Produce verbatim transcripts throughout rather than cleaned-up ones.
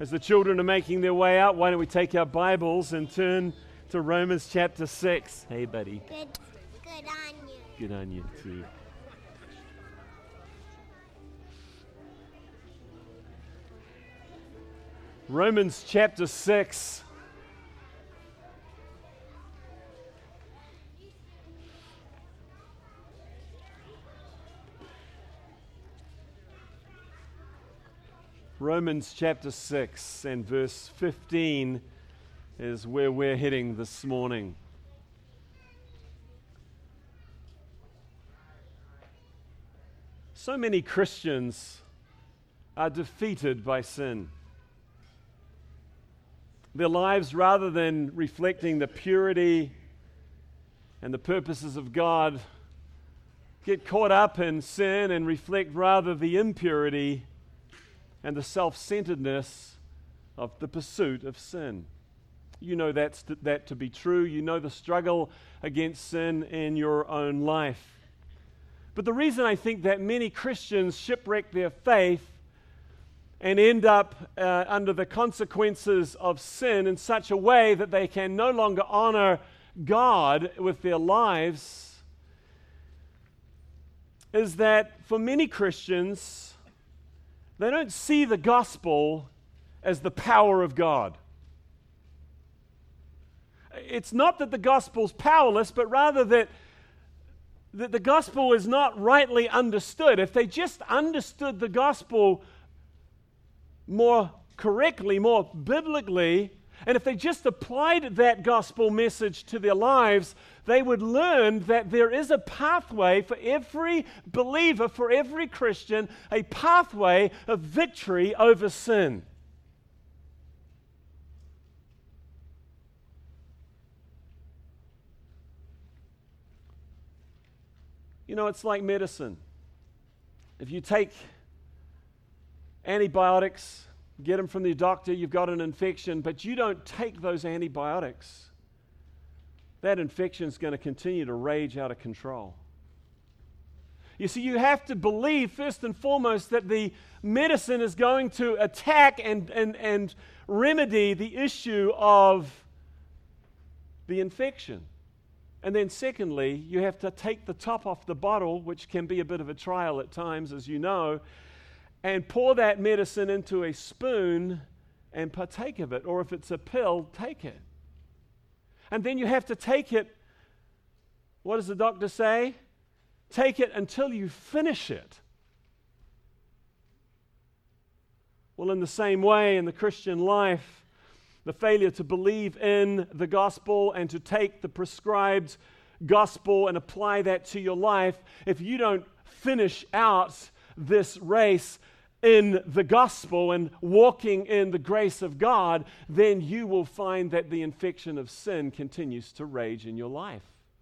As the children are making their way out, why don't we take our Bibles and turn to Romans chapter six. Hey, buddy. Good, good on you. Good on you, too. Romans chapter six. Romans chapter six and verse fifteen is where we're heading this morning. So many Christians are defeated by sin. Their lives, rather than reflecting the purity and the purposes of God, get caught up in sin and reflect rather the impurity and the self-centeredness of the pursuit of sin. You know that's th- that to be true. You know the struggle against sin in your own life. But the reason I think that many Christians shipwreck their faith and end up uh, under the consequences of sin in such a way that they can no longer honor God with their lives is that for many Christians, they don't see the gospel as the power of God. It's not that the gospel's powerless, but rather that, that the gospel is not rightly understood. If they just understood the gospel more correctly, more biblically, and if they just applied that gospel message to their lives, they would learn that there is a pathway for every believer, for every Christian, a pathway of victory over sin. You know, it's like medicine. If you take antibiotics, get them from the doctor, you've got an infection, but you don't take those antibiotics, that infection is going to continue to rage out of control. You see, you have to believe first and foremost that the medicine is going to attack and, and, and remedy the issue of the infection. And then secondly, you have to take the top off the bottle, which can be a bit of a trial at times, as you know, and pour that medicine into a spoon and partake of it. Or if it's a pill, take it. And then you have to take it, what does the doctor say? Take it until you finish it. Well, in the same way, in the Christian life, the failure to believe in the gospel and to take the prescribed gospel and apply that to your life, if you don't finish out this race in the gospel and walking in the grace of God, then you will find that the infection of sin continues to rage in your life.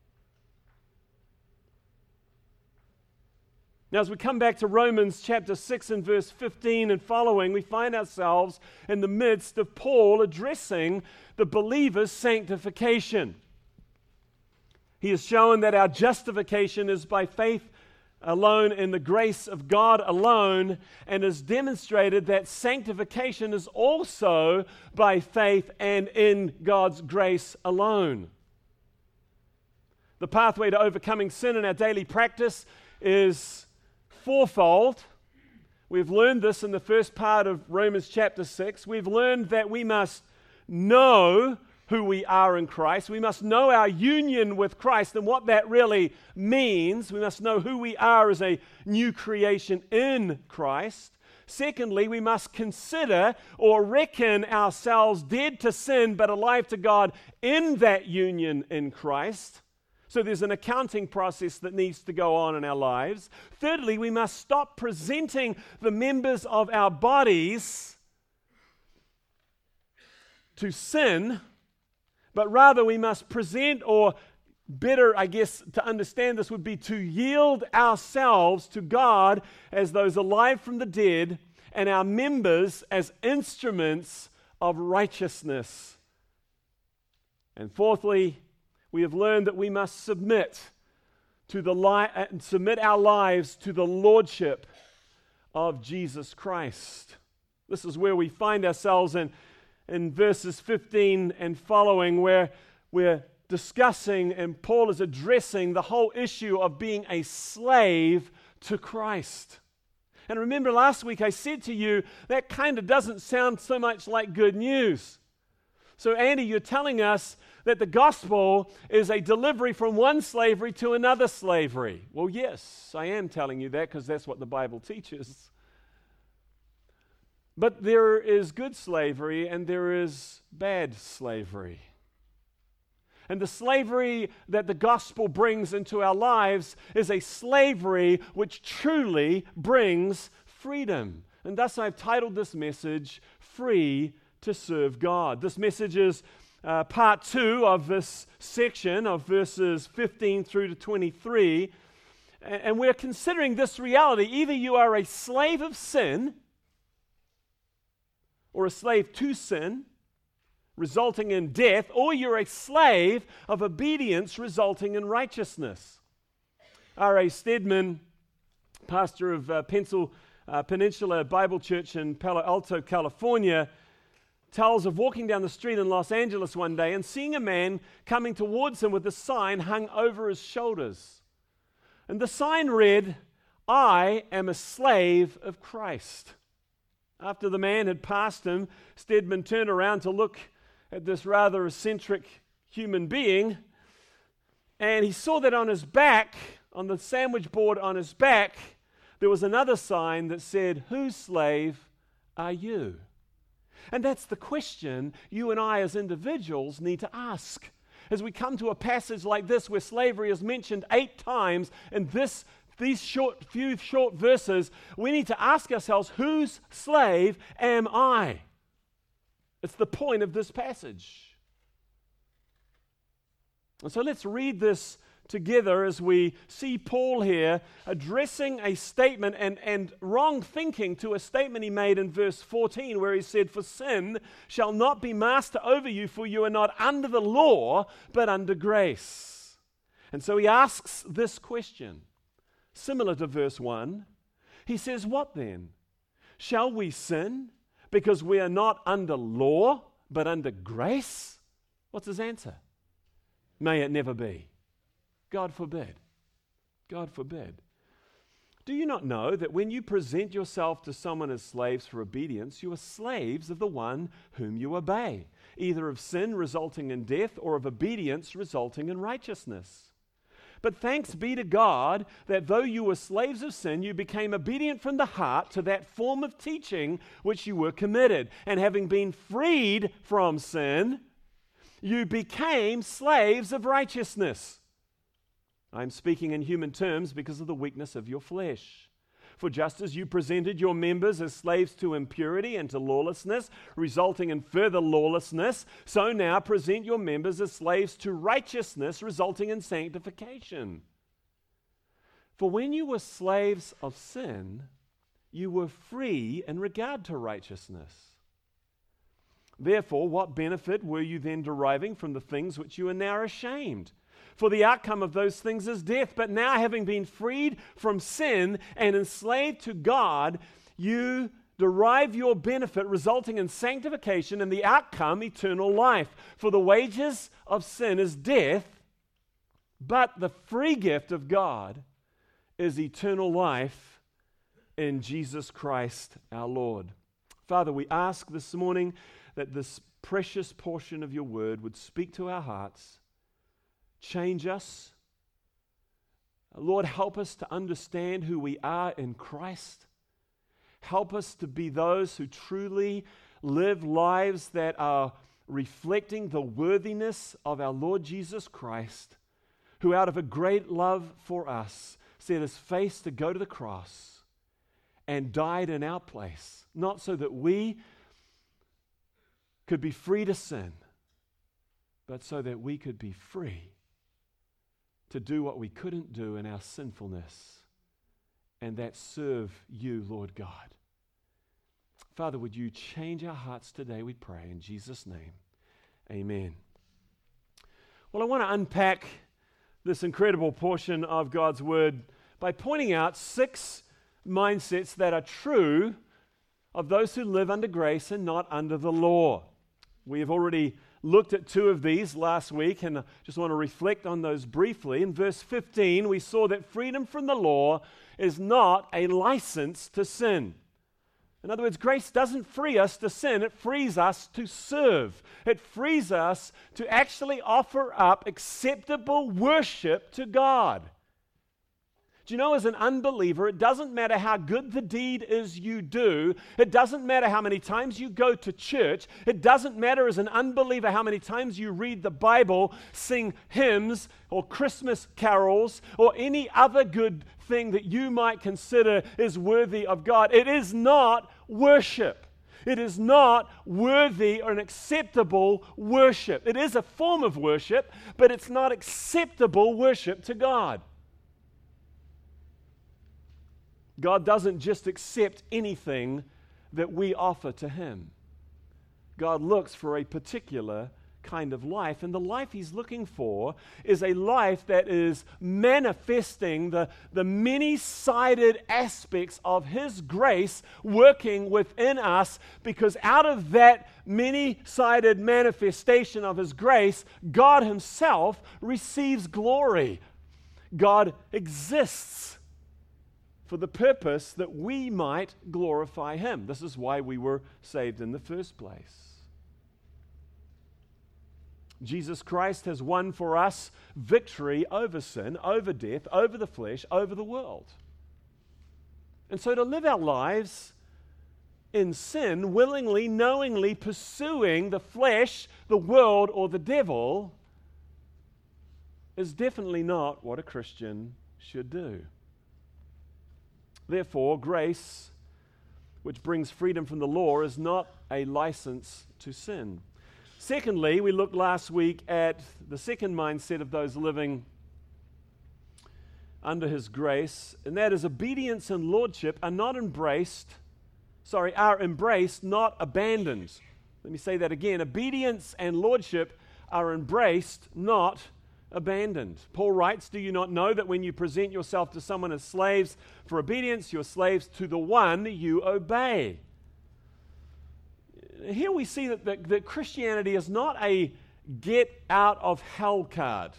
Now, as we come back to Romans chapter six and verse fifteen and following, we find ourselves in the midst of Paul addressing the believer's sanctification. He has shown that our justification is by faith alone in the grace of God alone, and has demonstrated that sanctification is also by faith and in God's grace alone. The pathway to overcoming sin in our daily practice is fourfold. We've learned this in the first part of Romans chapter six. We've learned that we must know who we are in Christ. We must know our union with Christ and what that really means. We must know who we are as a new creation in Christ. Secondly, we must consider or reckon ourselves dead to sin but alive to God in that union in Christ. So there's an accounting process that needs to go on in our lives. Thirdly, we must stop presenting the members of our bodies to sin, but rather we must present, or better, I guess, to understand this would be to yield ourselves to God as those alive from the dead and our members as instruments of righteousness. And fourthly, we have learned that we must submit to the li- submit our lives to the lordship of Jesus Christ. This is where we find ourselves in, in verses fifteen and following, where we're discussing and Paul is addressing the whole issue of being a slave to Christ. And remember last week I said to you, that kind of doesn't sound so much like good news. So Andy, you're telling us that the gospel is a delivery from one slavery to another slavery. Well, yes, I am telling you that because that's what the Bible teaches. But there is good slavery and there is bad slavery. And the slavery that the gospel brings into our lives is a slavery which truly brings freedom. And thus I've titled this message, Free to Serve God. This message is uh, part two of this section of verses fifteen through to twenty-three. And, and we're considering this reality. Either you are a slave of sin or a slave to sin, resulting in death, or you're a slave of obedience resulting in righteousness. R A Stedman, pastor of uh, Pencil, uh, Peninsula Bible Church in Palo Alto, California, tells of walking down the street in Los Angeles one day and seeing a man coming towards him with a sign hung over his shoulders. And the sign read, "I am a slave of Christ." After the man had passed him, Stedman turned around to look at this rather eccentric human being, and he saw that on his back, on the sandwich board on his back, there was another sign that said, "Whose slave are you?" And that's the question you and I as individuals need to ask. As we come to a passage like this where slavery is mentioned eight times in this these short few short verses, we need to ask ourselves, whose slave am I? It's the point of this passage. And so let's read this together as we see Paul here addressing a statement and, and wrong thinking to a statement he made in verse fourteen where he said, "For sin shall not be master over you, for you are not under the law, but under grace." And so he asks this question, similar to verse one. He says, "What then? Shall we sin because we are not under law, but under grace?" What's his answer? May it never be. God forbid. God forbid. Do you not know that when you present yourself to someone as slaves for obedience, you are slaves of the one whom you obey, either of sin resulting in death or of obedience resulting in righteousness? But thanks be to God that though you were slaves of sin, you became obedient from the heart to that form of teaching which you were committed. And having been freed from sin, you became slaves of righteousness. I'm speaking in human terms because of the weakness of your flesh. For just as you presented your members as slaves to impurity and to lawlessness, resulting in further lawlessness, so now present your members as slaves to righteousness, resulting in sanctification. For when you were slaves of sin, you were free in regard to righteousness. Therefore, what benefit were you then deriving from the things which you are now ashamed? For the outcome of those things is death. But now, having been freed from sin and enslaved to God, you derive your benefit, resulting in sanctification, and the outcome, eternal life. For the wages of sin is death, but the free gift of God is eternal life in Jesus Christ our Lord. Father, we ask this morning that this precious portion of your word would speak to our hearts, change us. Lord, help us to understand who we are in Christ. Help us to be those who truly live lives that are reflecting the worthiness of our Lord Jesus Christ, who out of a great love for us set his face to go to the cross and died in our place, not so that we could be free to sin, but so that we could be free to do what we couldn't do in our sinfulness, and that serve you, Lord God. Father, would you change our hearts today, we pray, in Jesus' name. Amen. Well, I want to unpack this incredible portion of God's Word by pointing out six mindsets that are true of those who live under grace and not under the law. We have already looked at two of these last week, and I just want to reflect on those briefly. In verse fifteen, we saw that freedom from the law is not a license to sin. In other words, grace doesn't free us to sin, it frees us to serve. It frees us to actually offer up acceptable worship to God. Do you know, as an unbeliever, it doesn't matter how good the deed is you do. It doesn't matter how many times you go to church. It doesn't matter as an unbeliever how many times you read the Bible, sing hymns or Christmas carols or any other good thing that you might consider is worthy of God. It is not worship. It is not worthy or an acceptable worship. It is a form of worship, but it's not acceptable worship to God. God doesn't just accept anything that we offer to Him. God looks for a particular kind of life, and the life He's looking for is a life that is manifesting the, the many-sided aspects of His grace working within us, because out of that many-sided manifestation of His grace, God Himself receives glory. God exists for the purpose that we might glorify Him. This is why we were saved in the first place. Jesus Christ has won for us victory over sin, over death, over the flesh, over the world. And so to live our lives in sin, willingly, knowingly pursuing the flesh, the world, or the devil, is definitely not what a Christian should do. Therefore, grace, which brings freedom from the law, is not a license to sin. Secondly, we looked last week at the second mindset of those living under His grace, and that is obedience and lordship are not embraced, sorry, are embraced, not abandoned. Let me say that again. Obedience and lordship are embraced, not abandoned. Paul writes, "Do you not know that when you present yourself to someone as slaves for obedience, you're slaves to the one you obey?" Here we see that, that, that Christianity is not a get out of hell card.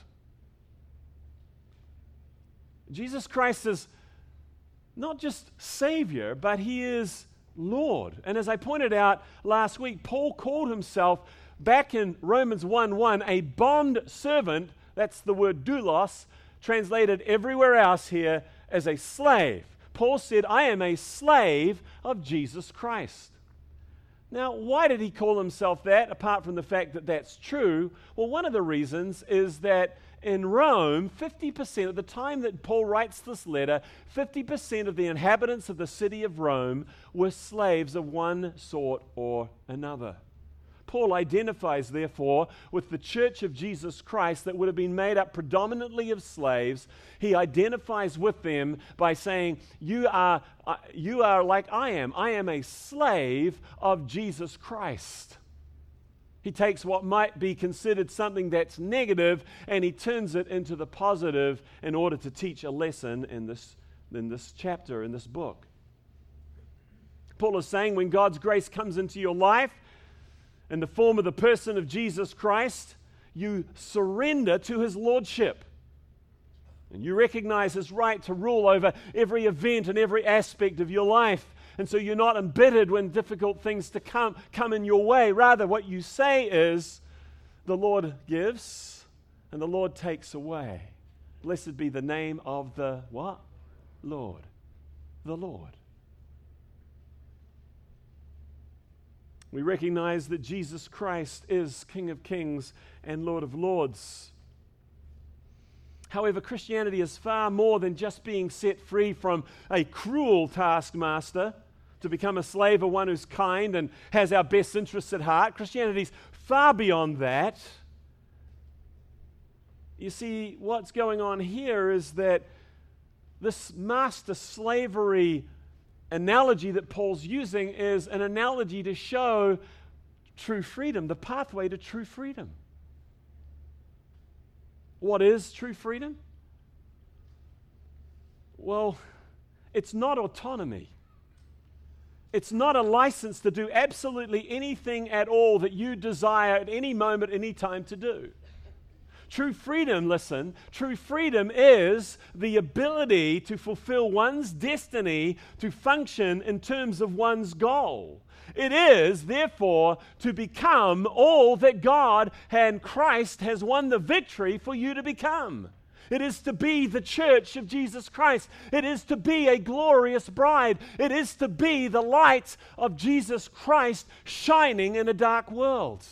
Jesus Christ is not just Savior, but He is Lord. And as I pointed out last week, Paul called himself back in Romans one one a bond servant. That's the word doulos, translated everywhere else here as a slave. Paul said, "I am a slave of Jesus Christ." Now, why did he call himself that, apart from the fact that that's true? Well, one of the reasons is that in Rome, fifty percent of the time that Paul writes this letter, fifty percent of the inhabitants of the city of Rome were slaves of one sort or another. Paul identifies, therefore, with the church of Jesus Christ that would have been made up predominantly of slaves. He identifies with them by saying, you are, uh, you are like I am. I am a slave of Jesus Christ. He takes what might be considered something that's negative and he turns it into the positive in order to teach a lesson in this, in this chapter, in this book. Paul is saying when God's grace comes into your life, in the form of the person of Jesus Christ, you surrender to His lordship. And you recognize His right to rule over every event and every aspect of your life. And so you're not embittered when difficult things to come, come in your way. Rather, what you say is, the Lord gives and the Lord takes away. Blessed be the name of the what? Lord. The Lord. We recognize that Jesus Christ is King of Kings and Lord of Lords. However, Christianity is far more than just being set free from a cruel taskmaster to become a slave of one who's kind and has our best interests at heart. Christianity is far beyond that. You see, what's going on here is that this master slavery analogy that Paul's using is an analogy to show true freedom, the pathway to true freedom. What is true freedom? Well, it's not autonomy. It's not a license to do absolutely anything at all that you desire at any moment, any time to do. True freedom, listen, true freedom is the ability to fulfill one's destiny, to function in terms of one's goal. It is, therefore, to become all that God and Christ has won the victory for you to become. It is to be the church of Jesus Christ. It is to be a glorious bride. It is to be the light of Jesus Christ shining in a dark world.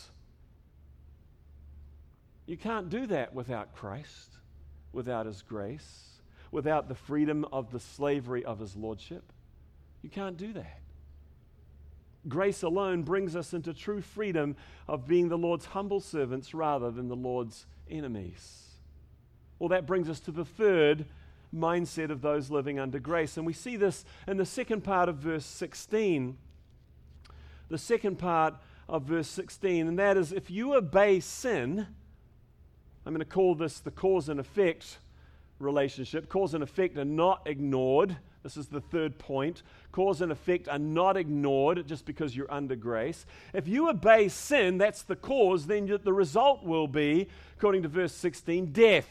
You can't do that without Christ, without His grace, without the freedom of the slavery of His lordship. You can't do that. Grace alone brings us into true freedom of being the Lord's humble servants rather than the Lord's enemies. Well, that brings us to the third mindset of those living under grace. And we see this in the second part of verse sixteen. The second part of verse sixteen, and that is, if you obey sin, I'm going to call this the cause and effect relationship. Cause and effect are not ignored. This is the third point. Cause and effect are not ignored just because you're under grace. If you obey sin, that's the cause, then you, the result will be, according to verse sixteen, death.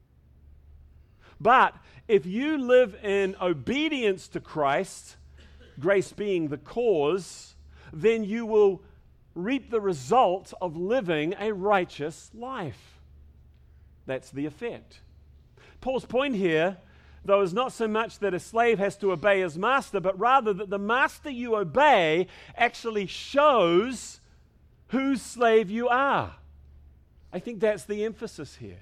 But if you live in obedience to Christ, grace being the cause, then you will reap the result of living a righteous life. That's the effect. Paul's point here, though, is not so much that a slave has to obey his master, but rather that the master you obey actually shows whose slave you are. I think that's the emphasis here.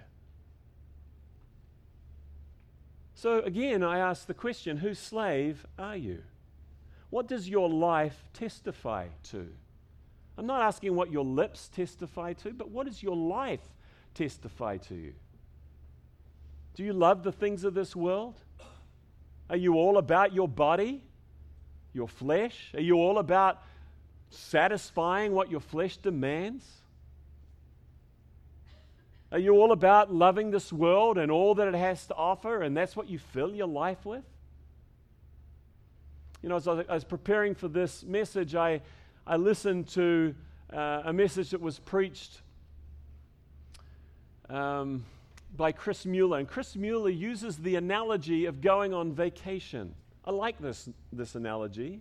So again, I ask the question, whose slave are you? What does your life testify to? I'm not asking what your lips testify to, but what does your life testify to you? Do you love the things of this world? Are you all about your body, your flesh? Are you all about satisfying what your flesh demands? Are you all about loving this world and all that it has to offer, and that's what you fill your life with? You know, as I was preparing for this message, I, I listened to uh, a message that was preached um, by Chris Mueller. And Chris Mueller uses the analogy of going on vacation. I like this, this analogy.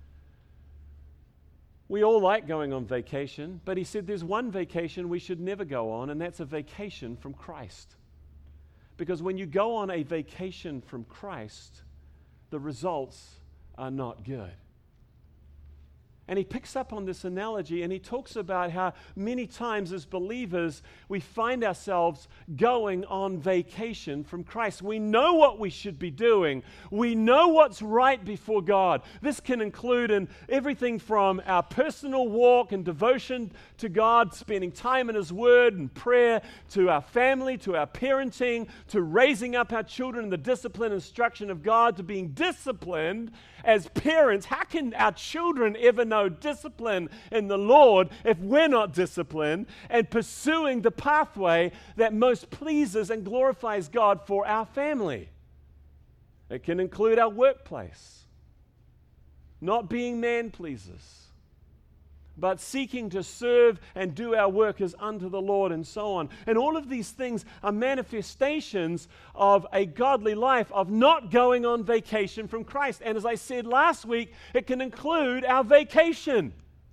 We all like going on vacation, but he said there's one vacation we should never go on, and that's a vacation from Christ. Because when you go on a vacation from Christ, the results are not good. And he picks up on this analogy, and he talks about how many times as believers we find ourselves going on vacation from Christ. We know what we should be doing. We know what's right before God. This can include in everything from our personal walk and devotion to God, spending time in His Word and prayer, to our family, to our parenting, to raising up our children in the discipline and instruction of God, to being disciplined as parents. How can our children ever know discipline in the Lord if we're not disciplined and pursuing the pathway that most pleases and glorifies God for our family? It can include our workplace, not being man-pleasers, but seeking to serve and do our work as unto the Lord, and so on. And all of these things are manifestations of a godly life, of not going on vacation from Christ. And as I said last week, it can include our vacation.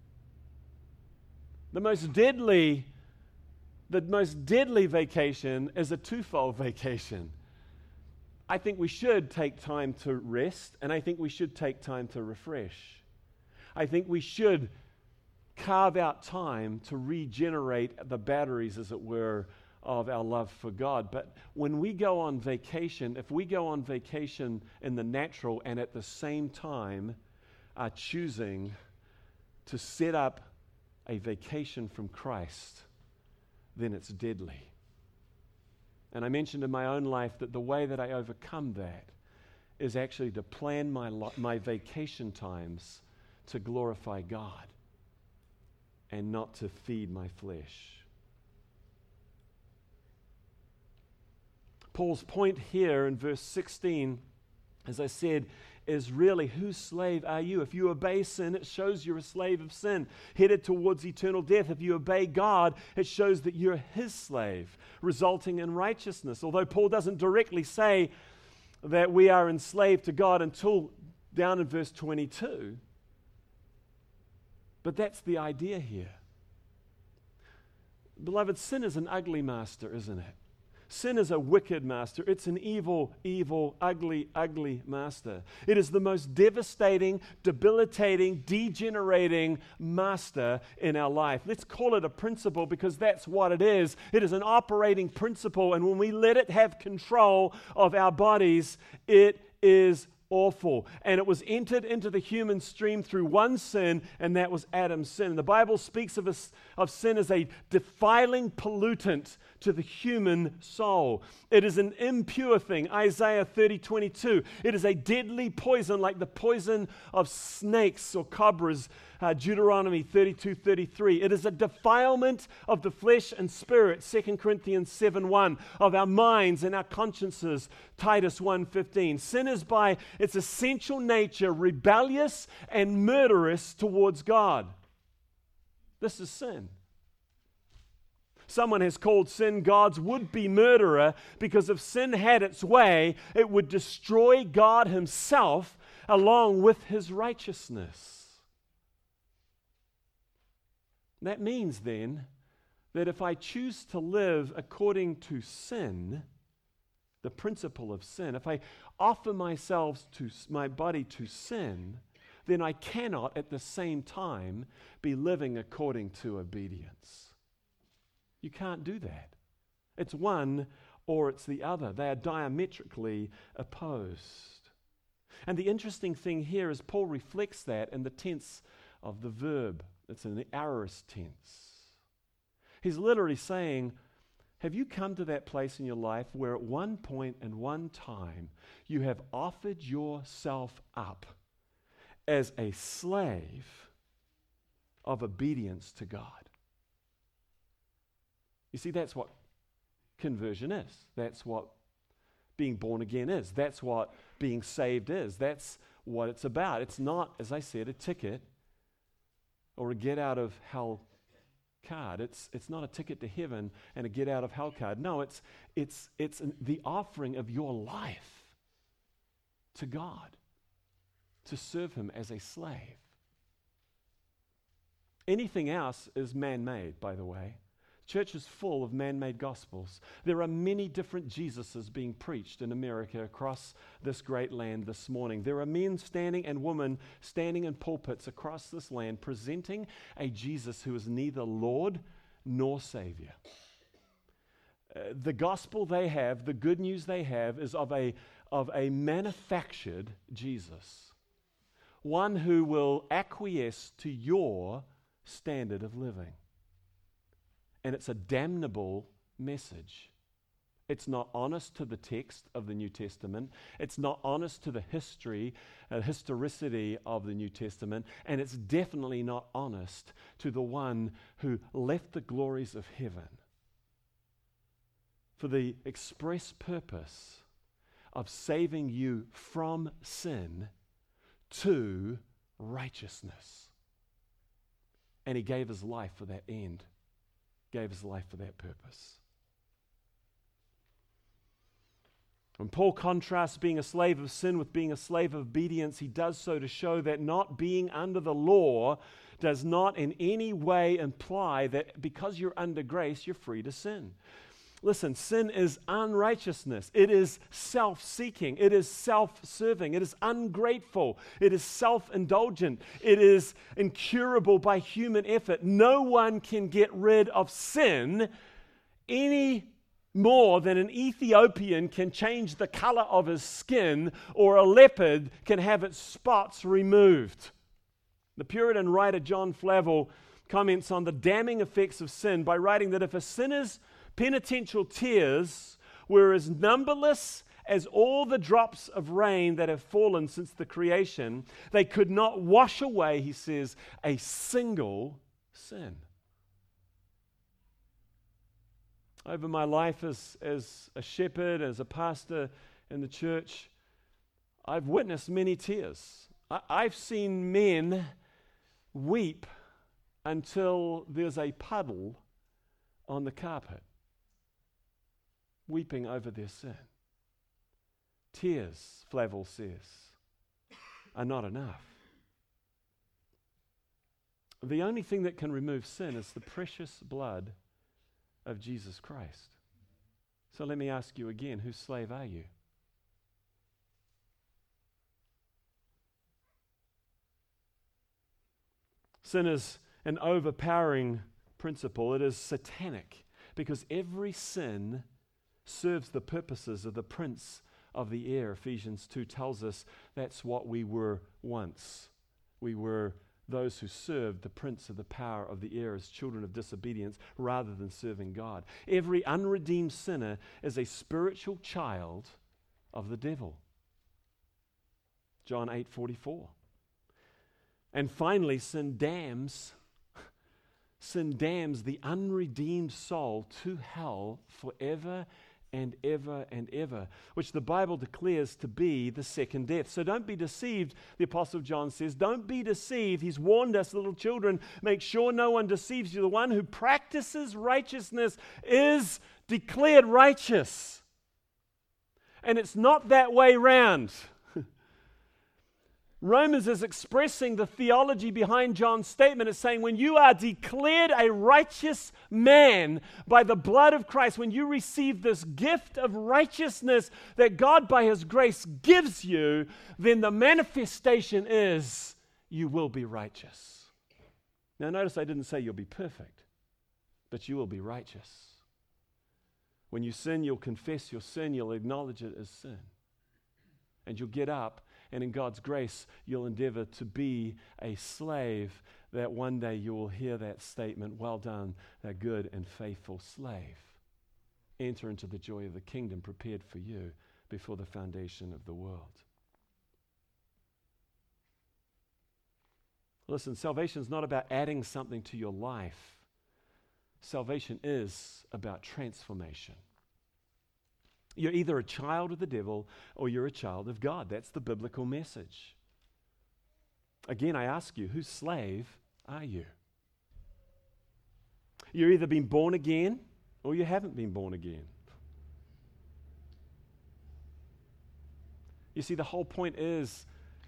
The most deadly, the most deadly vacation is a twofold vacation. I think we should take time to rest, and I think we should take time to refresh. I think we should carve out time to regenerate the batteries, as it were, of our love for God. But when we go on vacation, if we go on vacation in the natural and at the same time are choosing to set up a vacation from Christ, then it's deadly. And I mentioned in my own life that the way that I overcome that is actually to plan my, lo- my vacation times to glorify God and not to feed my flesh. Paul's point here in verse sixteen, as I said, is really, whose slave are you? If you obey sin, it shows you're a slave of sin, headed towards eternal death. If you obey God, it shows that you're his slave, resulting in righteousness. Although Paul doesn't directly say that we are enslaved to God until down in verse twenty-two. But that's the idea here. Beloved, sin is an ugly master, isn't it? Sin is a wicked master. It's an evil, evil, ugly, ugly master. It is the most devastating, debilitating, degenerating master in our life. Let's call it a principle because that's what it is. It is an operating principle, and when we let it have control of our bodies, it is awful. And it was entered into the human stream through one sin, and that was Adam's sin. And the Bible speaks of, a, of sin as a defiling pollutant to the human soul. It is an impure thing. Isaiah thirty twenty-two. It is a deadly poison like the poison of snakes or cobras. Uh, Deuteronomy thirty-two thirty-three. It is a defilement of the flesh and spirit. Second Corinthians seven one. Of our minds and our consciences. Titus one fifteen. Sin is by its essential nature rebellious and murderous towards God. This is sin. Someone has called sin God's would-be murderer because if sin had its way, it would destroy God himself along with his righteousness. That means then that if I choose to live according to sin, the principle of sin, if I offer myself to my body to sin, then I cannot at the same time be living according to obedience. You can't do that. It's one or it's the other. They are diametrically opposed. And the interesting thing here is Paul reflects that in the tense of the verb. It's in the aorist tense. He's literally saying, have you come to that place in your life where at one point and one time you have offered yourself up as a slave of obedience to God? You see, that's what conversion is. That's what being born again is. That's what being saved is. That's what it's about. It's not, as I said, a ticket or a get out of hell card. It's it's not a ticket to heaven and a get out of hell card. No, it's it's it's an, the offering of your life to God to serve him as a slave. Anything else is man-made, by the way. Church is full of man-made gospels. There are many different Jesuses being preached in America across this great land this morning. There are men standing and women standing in pulpits across this land presenting a Jesus who is neither Lord nor Savior. Uh, the gospel they have, the good news they have is of a, of a manufactured Jesus. One who will acquiesce to your standard of living. And it's a damnable message. It's not honest to the text of the New Testament. It's not honest to the history, uh, historicity of the New Testament. And it's definitely not honest to the one who left the glories of heaven for the express purpose of saving you from sin to righteousness. And he gave his life for that end. Gave his life for that purpose. When Paul contrasts being a slave of sin with being a slave of obedience, he does so to show that not being under the law does not in any way imply that because you're under grace, you're free to sin. Listen, sin is unrighteousness. It is self-seeking. It is self-serving. It is ungrateful. It is self-indulgent. It is incurable by human effort. No one can get rid of sin any more than an Ethiopian can change the color of his skin or a leopard can have its spots removed. The Puritan writer John Flavel comments on the damning effects of sin by writing that if a sinner's penitential tears were as numberless as all the drops of rain that have fallen since the creation, they could not wash away, he says, a single sin. Over my life as, as a shepherd, as a pastor in the church, I've witnessed many tears. I, I've seen men weep until there's a puddle on the carpet, weeping over their sin. Tears, Flavel says, are not enough. The only thing that can remove sin is the precious blood of Jesus Christ. So let me ask you again, whose slave are you? Sin is an overpowering principle. It is satanic because every sin serves the purposes of the prince of the air. Ephesians two tells us that's what we were once. We were those who served the prince of the power of the air as children of disobedience rather than serving God. Every unredeemed sinner is a spiritual child of the devil. John eight forty-four. And finally, sin damns, sin damns the unredeemed soul to hell forever and ever and ever, which the Bible declares to be the second death. So don't be deceived, the Apostle John says. Don't be deceived. He's warned us, little children, make sure no one deceives you. The one who practices righteousness is declared righteous. And it's not that way round. Romans is expressing the theology behind John's statement. It's saying when you are declared a righteous man by the blood of Christ, when you receive this gift of righteousness that God by His grace gives you, then the manifestation is you will be righteous. Now notice I didn't say you'll be perfect, but you will be righteous. When you sin, you'll confess your sin, you'll acknowledge it as sin. And you'll get up, and in God's grace, you'll endeavor to be a slave that one day you will hear that statement, well done, thou good and faithful slave. Enter into the joy of the kingdom prepared for you before the foundation of the world. Listen, salvation is not about adding something to your life. Salvation is about transformation. You're either a child of the devil or you're a child of God. That's the biblical message. Again, I ask you, whose slave are you? You're either been born again or you haven't been born again. You see, the whole point is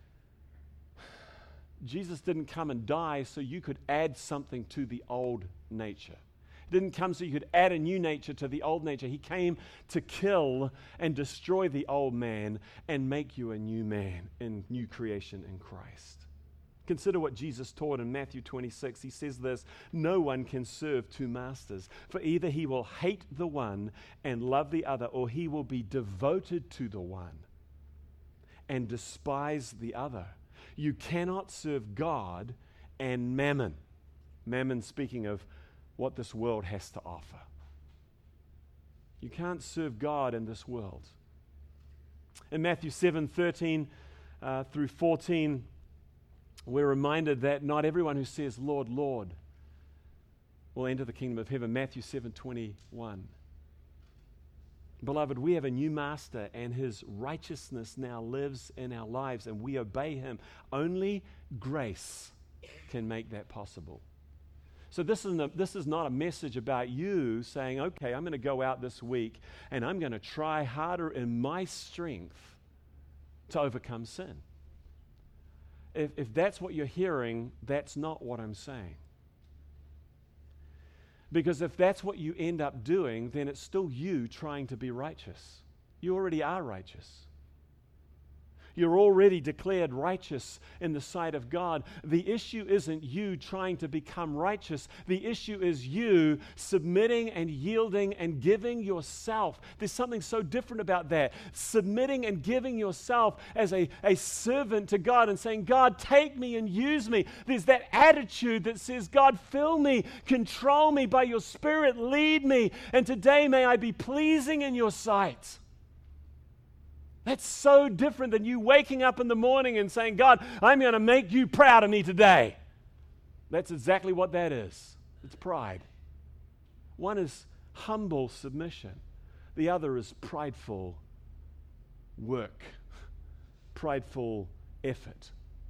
Jesus didn't come and die so you could add something to the old nature. He didn't come so you could add a new nature to the old nature. He came to kill and destroy the old man and make you a new man in new creation in Christ. Consider what Jesus taught in Matthew twenty-six. He says this, no one can serve two masters, for either he will hate the one and love the other, or he will be devoted to the one and despise the other. You cannot serve God and mammon. Mammon speaking of what this world has to offer. You can't serve God in this world. In Matthew seven thirteen uh, through fourteen, we're reminded that not everyone who says, Lord, Lord, will enter the kingdom of heaven. Matthew seven twenty-one. Beloved, we have a new master, and his righteousness now lives in our lives, and we obey him. Only grace can make that possible. So this is, a, this is not a message about you saying, okay, I'm going to go out this week and I'm going to try harder in my strength to overcome sin. If, if that's what you're hearing, that's not what I'm saying. Because if that's what you end up doing, then it's still you trying to be righteous. You already are righteous. You're already declared righteous in the sight of God. The issue isn't you trying to become righteous. The issue is you submitting and yielding and giving yourself. There's something so different about that. Submitting and giving yourself as a, a servant to God and saying, God, take me and use me. There's that attitude that says, God, fill me, control me by your Spirit, lead me. And today may I be pleasing in your sight. That's so different than you waking up in the morning and saying, God, I'm going to make you proud of me today. That's exactly what that is. It's pride. One is humble submission. The other is prideful work. prideful effort.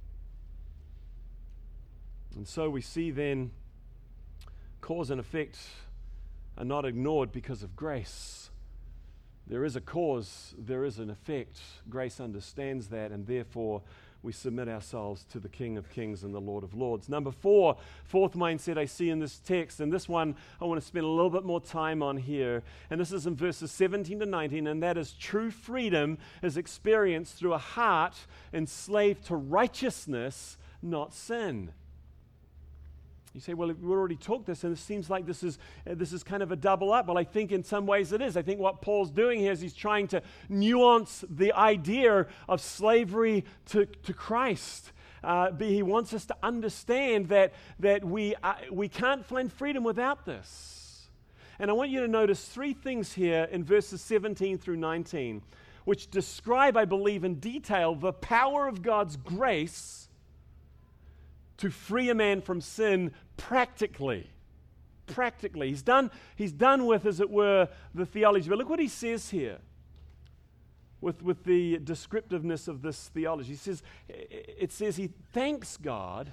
And so we see then cause and effect are not ignored because of grace. There is a cause, there is an effect. Grace understands that, and therefore we submit ourselves to the King of Kings and the Lord of Lords. Number four, fourth mindset I see in this text, and this one I want to spend a little bit more time on here, and this is in verses seventeen to nineteen, and that is true freedom is experienced through a heart enslaved to righteousness, not sin. You say, well, we already talked this, and it seems like this is uh, this is kind of a double up. Well, I think in some ways it is. I think what Paul's doing here is he's trying to nuance the idea of slavery to, to Christ. Uh, but he wants us to understand that, that we, uh, we can't find freedom without this. And I want you to notice three things here in verses seventeen through nineteen, which describe, I believe, in detail the power of God's grace to free a man from sin practically. Practically. He's done, he's done with, as it were, the theology. But look what he says here with, with the descriptiveness of this theology. He says, it says he thanks God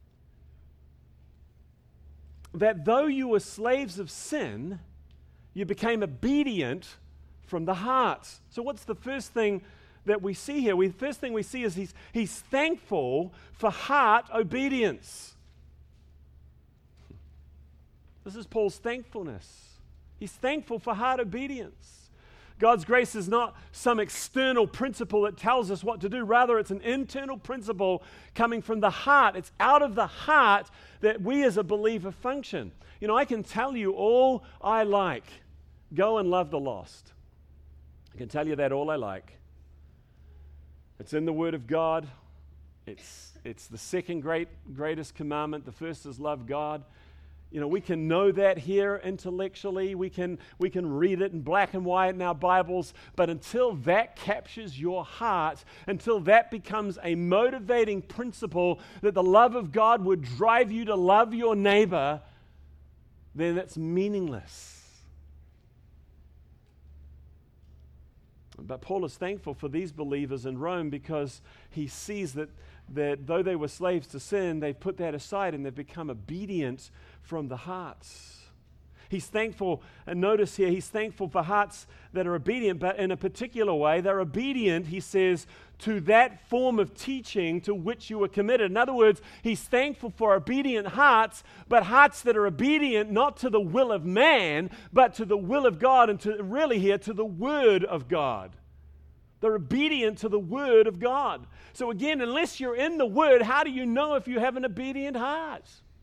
that though you were slaves of sin, you became obedient from the heart. So what's the first thing that we see here? We, the first thing we see is he's, he's thankful for heart obedience. This is Paul's thankfulness. He's thankful for heart obedience. God's grace is not some external principle that tells us what to do. Rather, it's an internal principle coming from the heart. It's out of the heart that we as a believer function. You know, I can tell you all I like. Go and love the lost. I can tell you that all I like. It's in the Word of God. It's, it's the second great, greatest commandment. The first is love God. You know, we can know that here intellectually. We can, we can read it in black and white in our Bibles. But until that captures your heart, until that becomes a motivating principle that the love of God would drive you to love your neighbor, then it's meaningless. But Paul is thankful for these believers in Rome because he sees that, that though they were slaves to sin, they've put that aside and they've become obedient from the hearts. He's thankful, and notice here, he's thankful for hearts that are obedient, but in a particular way. They're obedient, he says, to that form of teaching to which you were committed. In other words, he's thankful for obedient hearts, but hearts that are obedient not to the will of man, but to the will of God, and to really here, to the Word of God. They're obedient to the Word of God. So again, unless you're in the Word, how do you know if you have an obedient heart?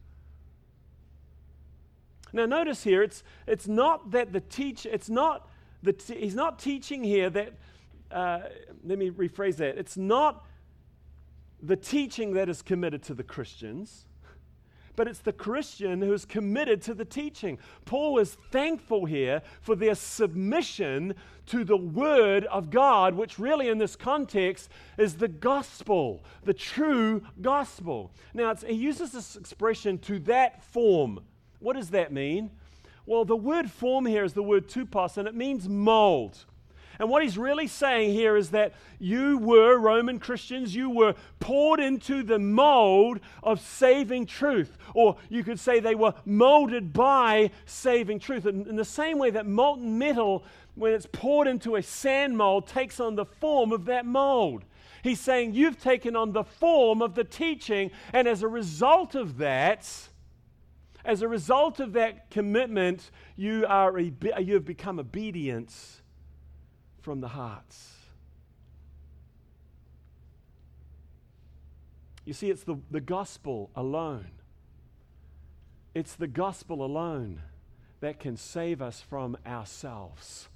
Now notice here, it's it's not that the teach, it's not the t- he's not teaching here that. Uh, let me rephrase that. It's not the teaching that is committed to the Christians, but it's the Christian who is committed to the teaching. Paul is thankful here for their submission to the Word of God, which really in this context is the gospel, the true gospel. Now, it's, he uses this expression, to that form. What does that mean? Well, the word form here is the word tupos, and it means mold. And what he's really saying here is that you were, Roman Christians, you were poured into the mold of saving truth. Or you could say they were molded by saving truth. In, in the same way that molten metal, when it's poured into a sand mold, takes on the form of that mold. He's saying you've taken on the form of the teaching, and as a result of that, as a result of that commitment, you are you have become obedient from the hearts. You see, it's the, the gospel alone. It's the gospel alone that can save us from ourselves.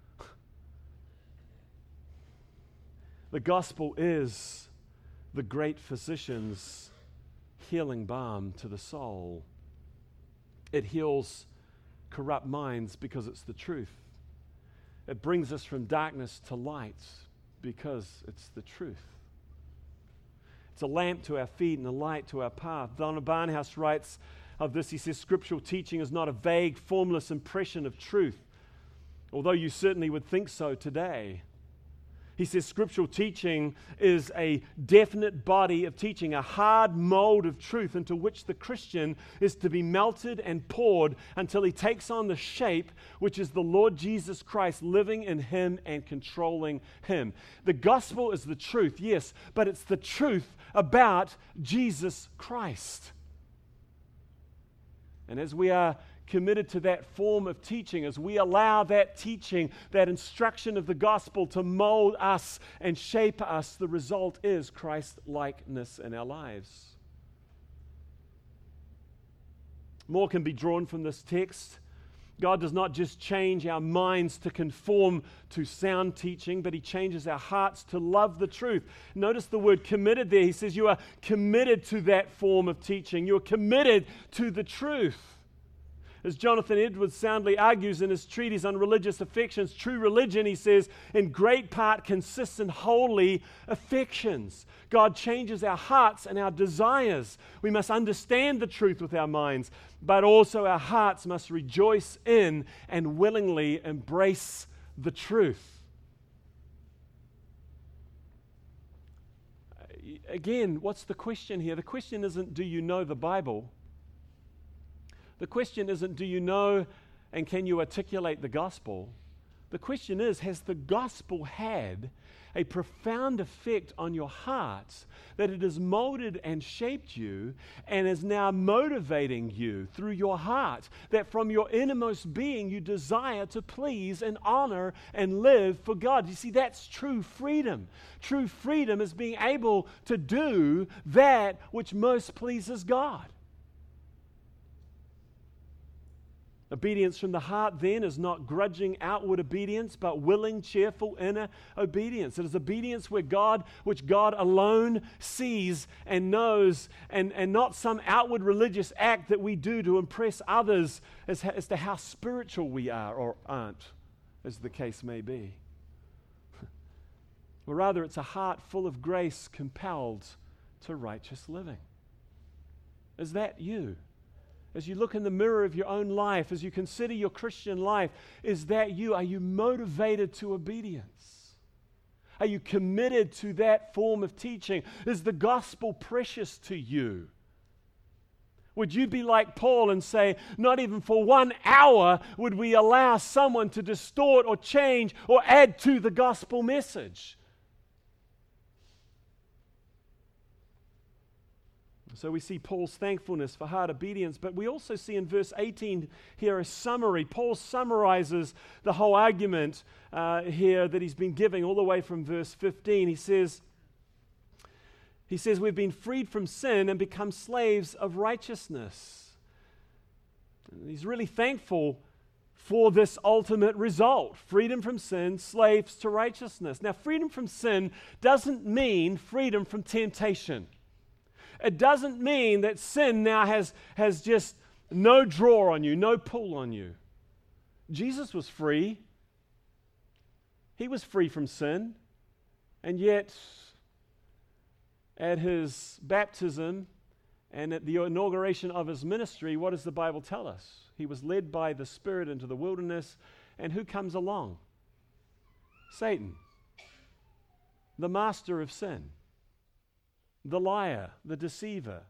The gospel is the great physician's healing balm to the soul. It heals corrupt minds because it's the truth. It brings us from darkness to light because it's the truth. It's a lamp to our feet and a light to our path. Donald Barnhouse writes of this, he says, scriptural teaching is not a vague, formless impression of truth, although you certainly would think so today. He says scriptural teaching is a definite body of teaching, a hard mold of truth into which the Christian is to be melted and poured until he takes on the shape which is the Lord Jesus Christ living in him and controlling him. The gospel is the truth, yes, but it's the truth about Jesus Christ. And as we are committed to that form of teaching, as we allow that teaching, that instruction of the gospel to mold us and shape us, the result is Christ-likeness in our lives. More can be drawn from this text. God does not just change our minds to conform to sound teaching, but He changes our hearts to love the truth. Notice the word committed there. He says you are committed to that form of teaching. You are committed to the truth. As Jonathan Edwards soundly argues in his treatise on religious affections, true religion, he says, in great part consists in holy affections. God changes our hearts and our desires. We must understand the truth with our minds, but also our hearts must rejoice in and willingly embrace the truth. Again, what's the question here? The question isn't, do you know the Bible? The question isn't, do you know and can you articulate the gospel? The question is, has the gospel had a profound effect on your hearts that it has molded and shaped you and is now motivating you through your heart, that from your innermost being you desire to please and honor and live for God? You see, that's true freedom. True freedom is being able to do that which most pleases God. Obedience from the heart, then, is not grudging outward obedience, but willing, cheerful inner obedience. It is obedience where God, which God alone sees and knows, and, and not some outward religious act that we do to impress others as, as to how spiritual we are or aren't, as the case may be. Or rather, it's a heart full of grace compelled to righteous living. Is that you? As you look in the mirror of your own life, as you consider your Christian life, is that you? Are you motivated to obedience? Are you committed to that form of teaching? Is the gospel precious to you? Would you be like Paul and say, not even for one hour would we allow someone to distort or change or add to the gospel message? So we see Paul's thankfulness for hard obedience, but we also see in verse eighteen here a summary. Paul summarizes the whole argument uh, here that he's been giving all the way from verse fifteen. He says, he says, we've been freed from sin and become slaves of righteousness. And he's really thankful for this ultimate result, freedom from sin, slaves to righteousness. Now, freedom from sin doesn't mean freedom from temptation. It doesn't mean that sin now has, has just no draw on you, no pull on you. Jesus was free. He was free from sin. And yet, at his baptism and at the inauguration of his ministry, what does the Bible tell us? He was led by the Spirit into the wilderness. And who comes along? Satan, the master of sin. The liar, the deceiver.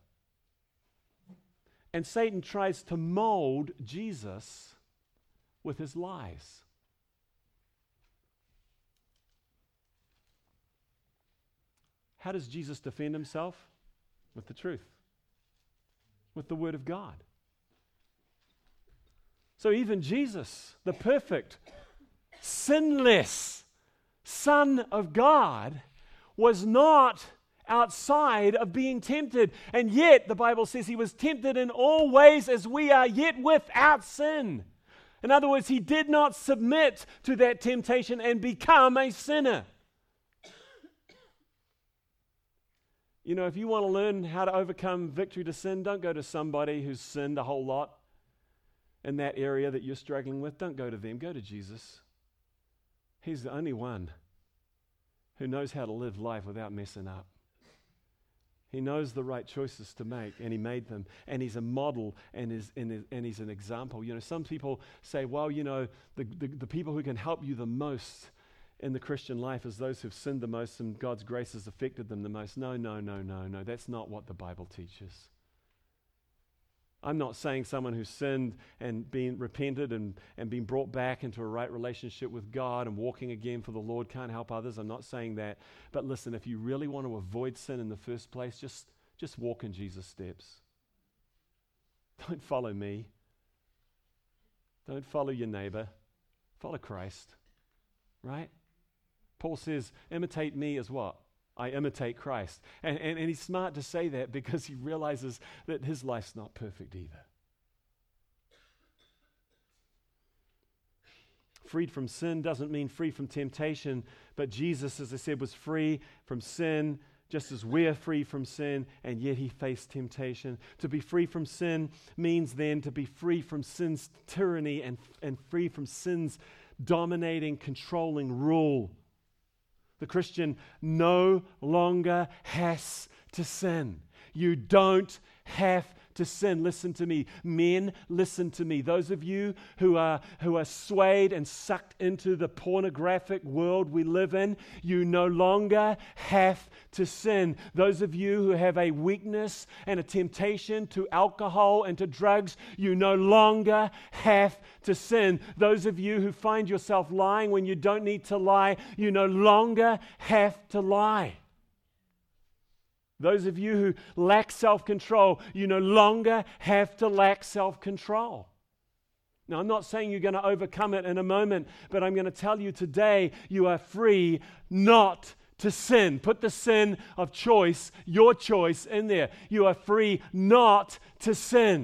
And Satan tries to mold Jesus with his lies. How does Jesus defend himself? With the truth, with the Word of God. So even Jesus, the perfect, sinless Son of God, was not outside of being tempted. And yet, the Bible says he was tempted in all ways as we are, yet without sin. In other words, he did not submit to that temptation and become a sinner. You know, if you want to learn how to overcome victory to sin, don't go to somebody who's sinned a whole lot in that area that you're struggling with. Don't go to them. Go to Jesus. He's the only one who knows how to live life without messing up. He knows the right choices to make, and he made them. And he's a model, and, is, and, is, and he's an example. You know, some people say, well, you know, the, the, the people who can help you the most in the Christian life as those who've sinned the most and God's grace has affected them the most. No, no, no, no, no. That's not what the Bible teaches. I'm not saying someone who's sinned and been repented and, and been brought back into a right relationship with God and walking again for the Lord can't help others. I'm not saying that. But listen, if you really want to avoid sin in the first place, just, just walk in Jesus' steps. Don't follow me. Don't follow your neighbor. Follow Christ. Right? Paul says, imitate me as what? I imitate Christ. And, and, and he's smart to say that because he realizes that his life's not perfect either. Freed from sin doesn't mean free from temptation, but Jesus, as I said, was free from sin, just as we're free from sin, and yet he faced temptation. To be free from sin means then to be free from sin's tyranny and, and free from sin's dominating, controlling rule. The Christian no longer has to sin. You don't have to sin. Listen to me. Men, listen to me. Those of you who are who are swayed and sucked into the pornographic world we live in, you no longer have to sin. Those of you who have a weakness and a temptation to alcohol and to drugs, you no longer have to sin. Those of you who find yourself lying when you don't need to lie, you no longer have to lie. Those of you who lack self-control, you no longer have to lack self-control. Now, I'm not saying you're going to overcome it in a moment, but I'm going to tell you today you are free not to sin. Put the sin of choice, your choice, in there. You are free not to sin.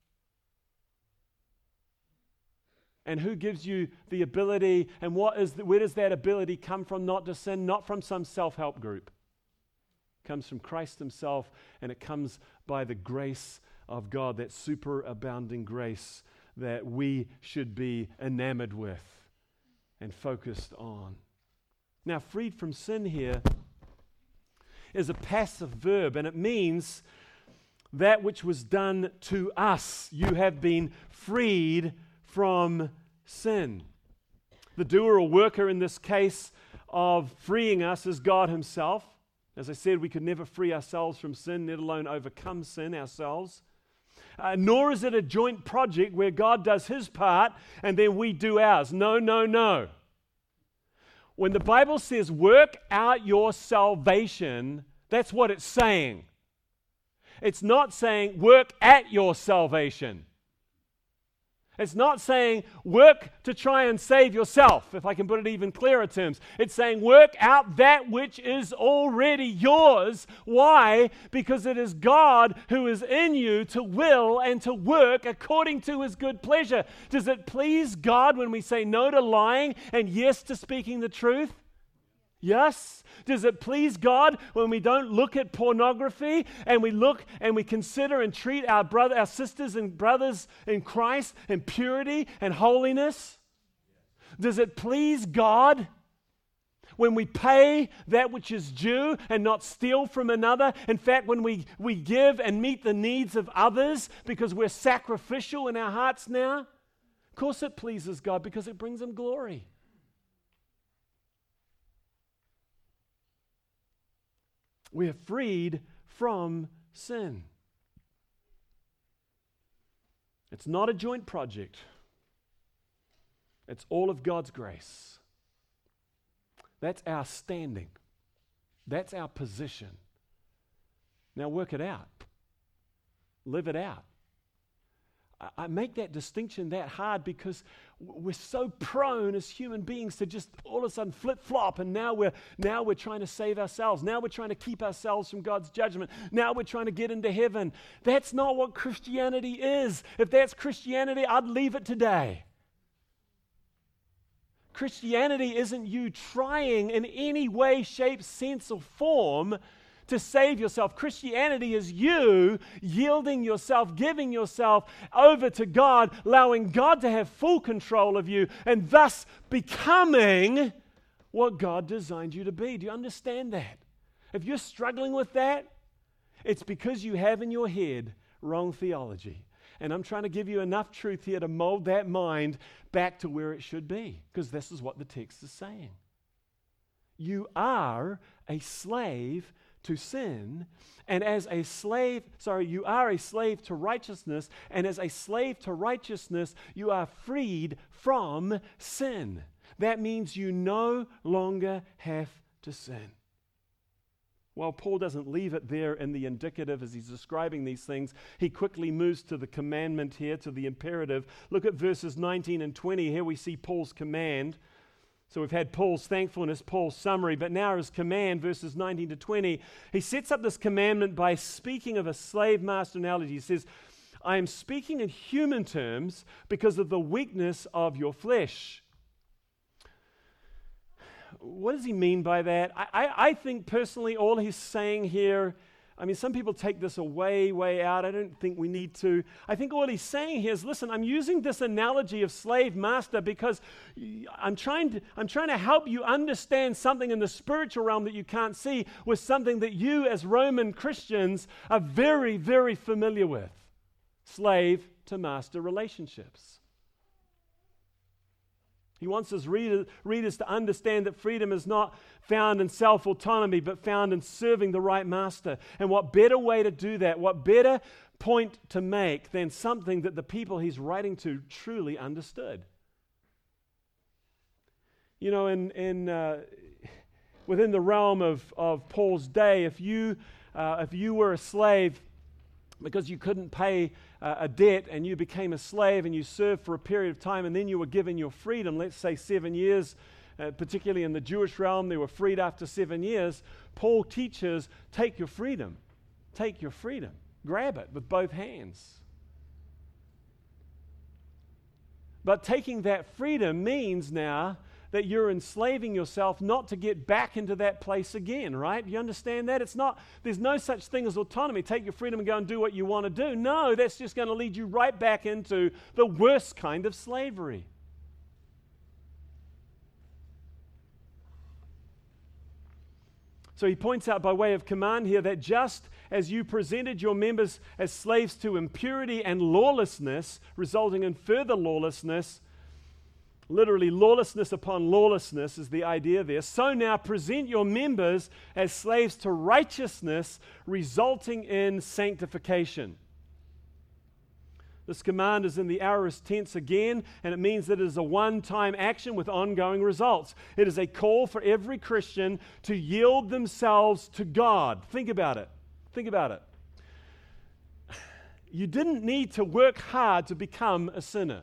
And who gives you the ability, and what is the, where does that ability come from not to sin? Not from some self-help group. Comes from Christ himself, and it comes by the grace of God, that superabounding grace that we should be enamored with and focused on. Now, freed from sin here is a passive verb, and it means that which was done to us. You have been freed from sin. The doer or worker in this case of freeing us is God himself. As I said, we could never free ourselves from sin, let alone overcome sin ourselves. Uh, nor is it a joint project where God does his part and then we do ours. No, no, no. When the Bible says work out your salvation, that's what it's saying. It's not saying work at your salvation. It's not saying work to try and save yourself, if I can put it even clearer terms. It's saying work out that which is already yours. Why? Because it is God who is in you to will and to work according to his good pleasure. Does it please God when we say no to lying and yes to speaking the truth? Yes. Does it please God when we don't look at pornography and we look and we consider and treat our brother, our sisters and brothers in Christ in purity and holiness? Does it please God when we pay that which is due and not steal from another? In fact, when we, we give and meet the needs of others because we're sacrificial in our hearts now? Of course it pleases God because it brings him glory. We are freed from sin. It's not a joint project. It's all of God's grace. That's our standing. That's our position. Now work it out. Live it out. I make that distinction that hard because we're so prone as human beings to just all of a sudden flip-flop, and now we're now we're trying to save ourselves. Now we're trying to keep ourselves from God's judgment. Now we're trying to get into heaven. That's not what Christianity is. If that's Christianity, I'd leave it today. Christianity isn't you trying in any way, shape, sense, or form to save yourself. Christianity is you yielding yourself, giving yourself over to God, allowing God to have full control of you, and thus becoming what God designed you to be. Do you understand that? If you're struggling with that, it's because you have in your head wrong theology. And I'm trying to give you enough truth here to mold that mind back to where it should be, because this is what the text is saying. you are a slave to sin, and as a slave, sorry, you are a slave to righteousness, and as a slave to righteousness, you are freed from sin. That means you no longer have to sin. While Paul doesn't leave it there in the indicative as he's describing these things, he quickly moves to the commandment here, to the imperative. Look at verses nineteen and twenty. Here we see Paul's command. So we've had Paul's thankfulness, Paul's summary, but now his command, verses nineteen to twenty. He sets up this commandment by speaking of a slave-master analogy. He says, I am speaking in human terms because of the weakness of your flesh. What does he mean by that? I, I, I think personally all he's saying here, I mean, some people take this a way, way out. I don't think we need to. I think all he's saying here is, listen, I'm using this analogy of slave master because I'm trying to, I'm trying to help you understand something in the spiritual realm that you can't see with something that you as Roman Christians are very, very familiar with. Slave to master relationships. He wants his reader, readers to understand that freedom is not found in self-autonomy, but found in serving the right master. And what better way to do that, what better point to make than something that the people he's writing to truly understood? You know, in, in uh, within the realm of, of Paul's day, if you, uh, if you were a slave because you couldn't pay uh, a debt and you became a slave and you served for a period of time and then you were given your freedom, let's say seven years, uh, particularly in the Jewish realm, they were freed after seven years. Paul teaches, take your freedom. Take your freedom. Grab it with both hands. But taking that freedom means now that you're enslaving yourself not to get back into that place again, right? You understand that? It's not, there's no such thing as autonomy. Take your freedom and go and do what you want to do. No, that's just going to lead you right back into the worst kind of slavery. So he points out by way of command here that just as you presented your members as slaves to impurity and lawlessness, resulting in further lawlessness, literally lawlessness upon lawlessness is the idea there, so now present your members as slaves to righteousness, resulting in sanctification. This command is in the aorist tense again, and it means that it is a one-time action with ongoing results. It is a call for every Christian to yield themselves to God. Think about it. Think about it. You didn't need to work hard to become a sinner.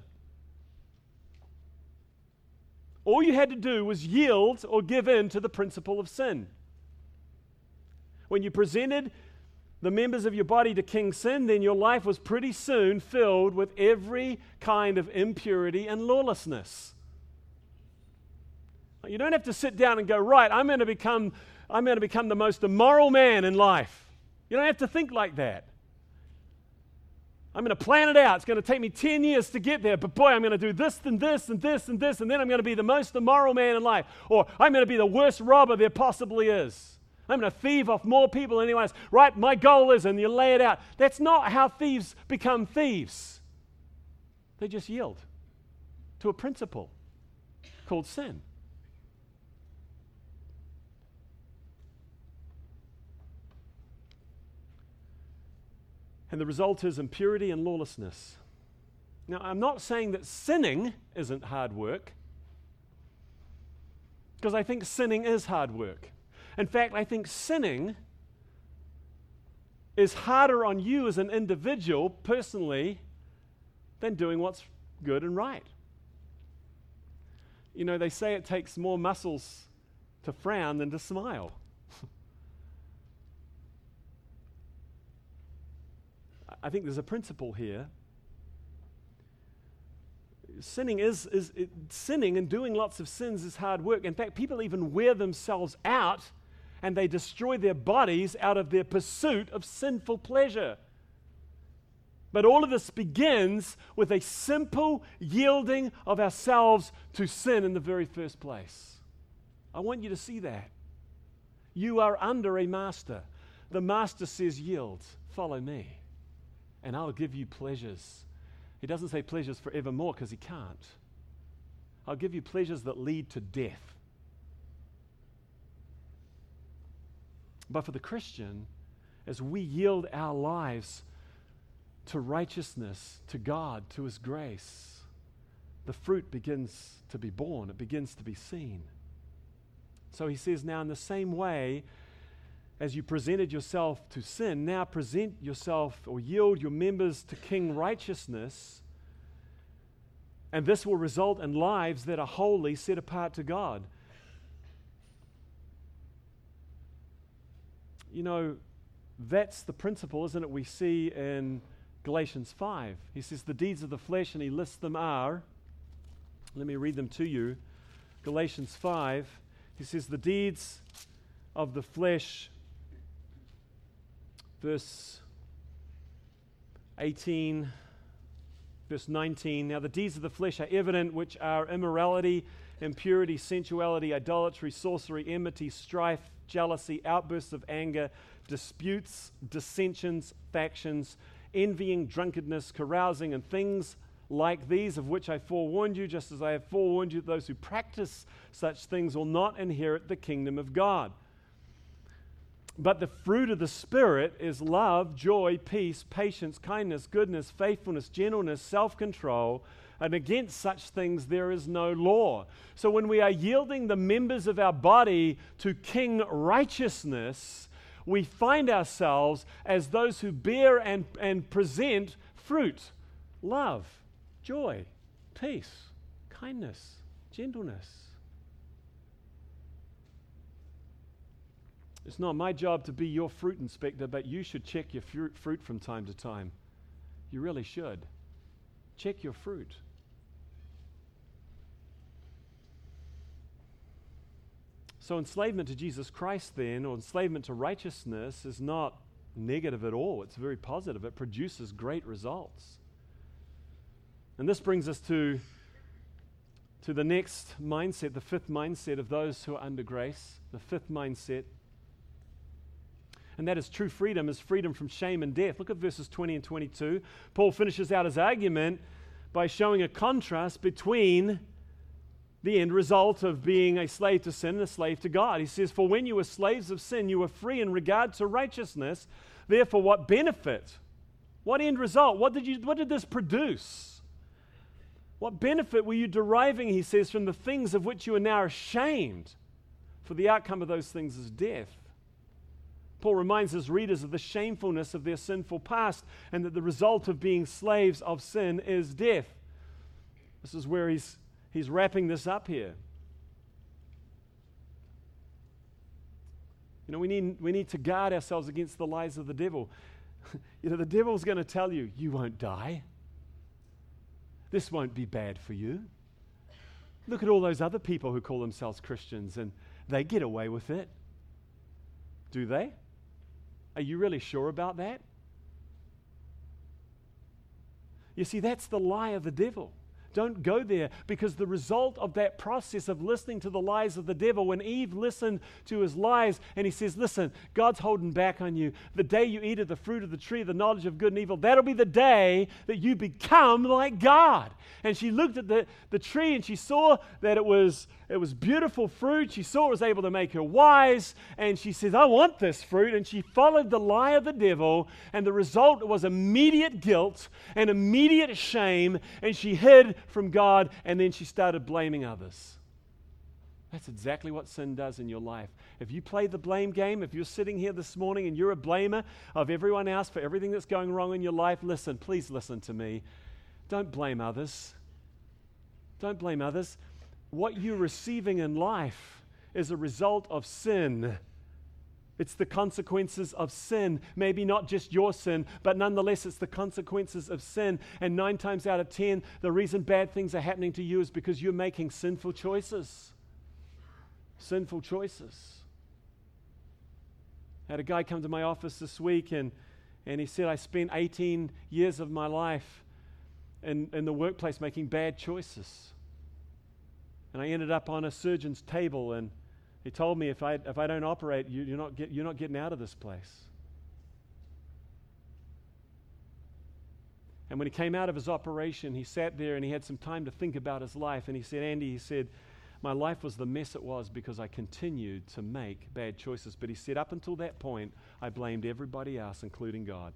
All you had to do was yield or give in to the principle of sin. When you presented the members of your body to King Sin, then your life was pretty soon filled with every kind of impurity and lawlessness. You don't have to sit down and go, right, I'm going to become, I'm going to become the most immoral man in life. You don't have to think like that. I'm going to plan it out. It's going to take me ten years to get there, but boy, I'm going to do this and this and this and this, and then I'm going to be the most immoral man in life. Or I'm going to be the worst robber there possibly is. I'm going to thieve off more people than anyone else. Right, my goal is, and you lay it out. That's not how thieves become thieves. They just yield to a principle called sin. And the result is impurity and lawlessness. Now, I'm not saying that sinning isn't hard work, because I think sinning is hard work. In fact, I think sinning is harder on you as an individual, personally, than doing what's good and right. You know, they say it takes more muscles to frown than to smile. I think there's a principle here. Sinning is, is it, sinning and doing lots of sins is hard work. In fact, people even wear themselves out and they destroy their bodies out of their pursuit of sinful pleasure. But all of this begins with a simple yielding of ourselves to sin in the very first place. I want you to see that. You are under a master. The master says, yield, follow me, and I'll give you pleasures. He doesn't say pleasures forevermore because he can't. I'll give you pleasures that lead to death. But for the Christian, as we yield our lives to righteousness, to God, to His grace, the fruit begins to be born. It begins to be seen. So he says, now in the same way as you presented yourself to sin, now present yourself or yield your members to King Righteousness, and this will result in lives that are holy, set apart to God. You know, that's the principle, isn't it, we see in Galatians five. He says the deeds of the flesh, and he lists them are, let me read them to you. Galatians five, he says the deeds of the flesh, verse eighteen, verse nineteen. Now the deeds of the flesh are evident, which are immorality, impurity, sensuality, idolatry, sorcery, enmity, strife, jealousy, outbursts of anger, disputes, dissensions, factions, envying, drunkenness, carousing, and things like these, of which I forewarned you, just as I have forewarned you, those who practice such things will not inherit the kingdom of God. But the fruit of the Spirit is love, joy, peace, patience, kindness, goodness, faithfulness, gentleness, self-control, and against such things there is no law. So when we are yielding the members of our body to King Righteousness, we find ourselves as those who bear and, and present fruit, love, joy, peace, kindness, gentleness. It's not my job to be your fruit inspector, but you should check your fruit, fruit from time to time. You really should. Check your fruit. So enslavement to Jesus Christ then, or enslavement to righteousness, is not negative at all. It's very positive. It produces great results. And this brings us to, to the next mindset, the fifth mindset of those who are under grace. The fifth mindset, and that is true freedom, is freedom from shame and death. Look at verses twenty and twenty-two. Paul finishes out his argument by showing a contrast between the end result of being a slave to sin and a slave to God. He says, for when you were slaves of sin, you were free in regard to righteousness. Therefore, what benefit? What end result? What did you? What did this produce? What benefit were you deriving, he says, from the things of which you are now ashamed? For the outcome of those things is death. Paul reminds his readers of the shamefulness of their sinful past and that the result of being slaves of sin is death. This is where he's, he's wrapping this up here. You know, we need, we need to guard ourselves against the lies of the devil. You know, the devil's going to tell you, you won't die. This won't be bad for you. Look at all those other people who call themselves Christians and they get away with it. Do they? Are you really sure about that? You see, that's the lie of the devil. Don't go there, because the result of that process of listening to the lies of the devil, when Eve listened to his lies and he says, listen, God's holding back on you. The day you eat of the fruit of the tree, the knowledge of good and evil, that'll be the day that you become like God. And she looked at the, the tree and she saw that it was, it was beautiful fruit. She saw it was able to make her wise. And she says, I want this fruit. And she followed the lie of the devil. And the result was immediate guilt and immediate shame. And she hid from God, and then she started blaming others. That's exactly what sin does in your life. If you play the blame game, if you're sitting here this morning and you're a blamer of everyone else for everything that's going wrong in your life, listen, please listen to me. Don't blame others. Don't blame others. What you're receiving in life is a result of sin. It's the consequences of sin. Maybe not just your sin, but nonetheless it's the consequences of sin. And nine times out of ten, the reason bad things are happening to you is because you're making sinful choices. Sinful choices. I had a guy come to my office this week and, and he said, I spent eighteen years of my life in, in the workplace making bad choices. And I ended up on a surgeon's table, and he told me, if I if I don't operate, you, you're not get, you're not getting out of this place. And when he came out of his operation, he sat there and he had some time to think about his life. And he said, Andy, he said, My life was the mess it was because I continued to make bad choices. But he said, up until that point, I blamed everybody else, including God.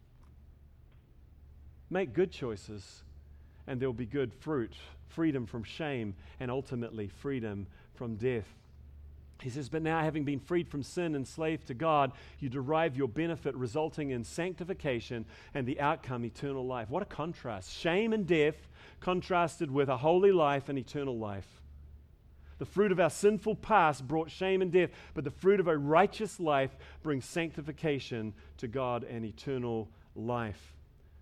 Make good choices, and there will be good fruit, freedom from shame, and ultimately freedom from death. He says, but now having been freed from sin and slave to God, you derive your benefit, resulting in sanctification and the outcome, eternal life. What a contrast. Shame and death contrasted with a holy life and eternal life. The fruit of our sinful past brought shame and death, but the fruit of a righteous life brings sanctification to God and eternal life.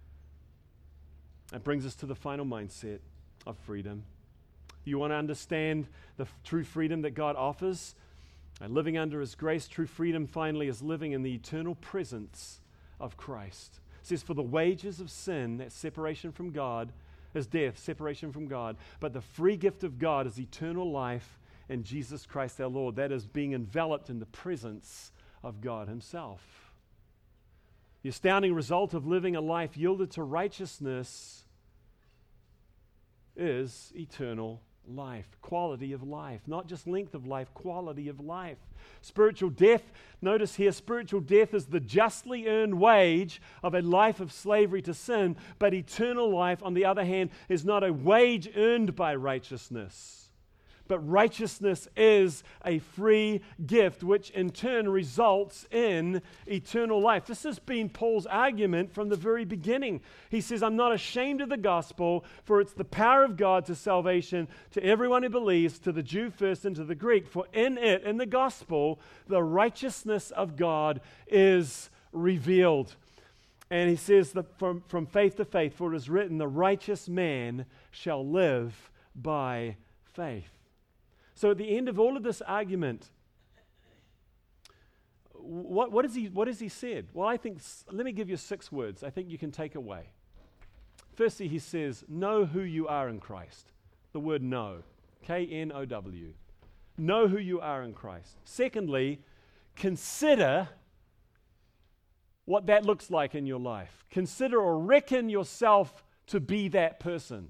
That brings us to the final mindset of freedom. You want to understand the f- true freedom that God offers? And living under His grace, true freedom finally is living in the eternal presence of Christ. It says, for the wages of sin, that separation from God, is death, separation from God. But the free gift of God is eternal life in Jesus Christ our Lord. That is being enveloped in the presence of God Himself. The astounding result of living a life yielded to righteousness is eternal life, quality of life, not just length of life, quality of life. Spiritual death, notice here, spiritual death is the justly earned wage of a life of slavery to sin, but eternal life, on the other hand, is not a wage earned by righteousness. But righteousness is a free gift, which in turn results in eternal life. This has been Paul's argument from the very beginning. He says, I'm not ashamed of the gospel, for it's the power of God to salvation to everyone who believes, to the Jew first and to the Greek. For in it, in the gospel, the righteousness of God is revealed. And he says that from, from faith to faith, for it is written, the righteous man shall live by faith. So at the end of all of this argument, what, what, is he, what has he said? Well, I think, let me give you six words I think you can take away. Firstly, he says, know who you are in Christ. The word know, K N O W. Know who you are in Christ. Secondly, consider what that looks like in your life. Consider or reckon yourself to be that person.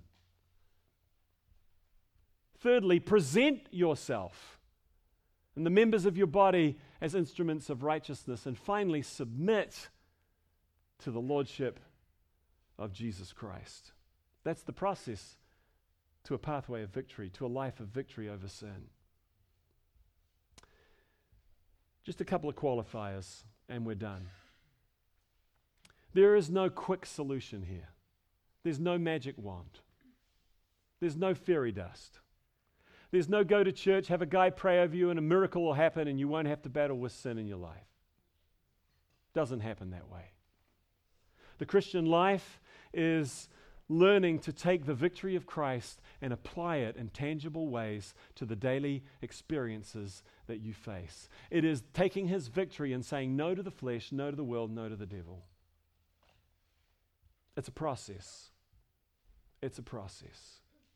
Thirdly, present yourself and the members of your body as instruments of righteousness. And finally, submit to the lordship of Jesus Christ. That's the process to a pathway of victory, to a life of victory over sin. Just a couple of qualifiers and we're done. There is no quick solution here. There's no magic wand. There's no fairy dust. There's no go to church, have a guy pray over you, and a miracle will happen and you won't have to battle with sin in your life. Doesn't happen that way. The Christian life is learning to take the victory of Christ and apply it in tangible ways to the daily experiences that you face. It is taking His victory and saying no to the flesh, no to the world, no to the devil. It's a process. It's a process.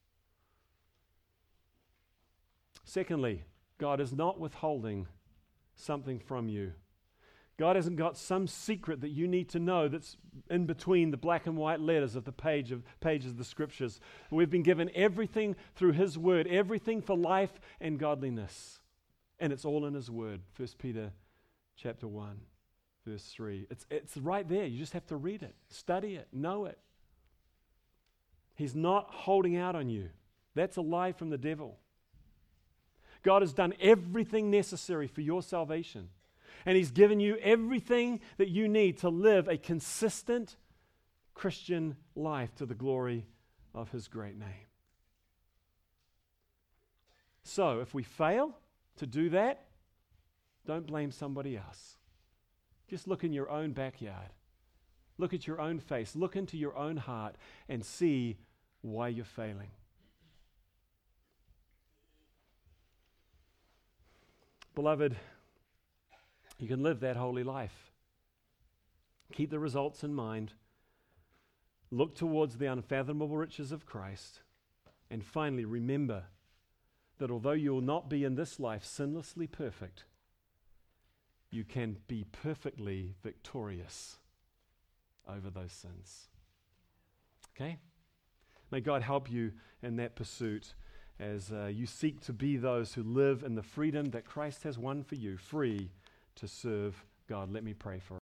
Secondly, God is not withholding something from you. God hasn't got some secret that you need to know that's in between the black and white letters of the page of pages of the Scriptures. We've been given everything through His Word, everything for life and godliness. And it's all in His Word. First Peter chapter one, verse three. It's, it's right there. You just have to read it, study it, know it. He's not holding out on you. That's a lie from the devil. God has done everything necessary for your salvation. And He's given you everything that you need to live a consistent Christian life to the glory of His great name. So, if we fail to do that, don't blame somebody else. Just look in your own backyard. Look at your own face. Look into your own heart and see why you're failing. Beloved, you can live that holy life. Keep the results in mind. Look towards the unfathomable riches of Christ. And finally, remember that although you will not be in this life sinlessly perfect, you can be perfectly victorious over those sins. Okay? May God help you in that pursuit as uh, you seek to be those who live in the freedom that Christ has won for you, free to serve God. Let me pray for us.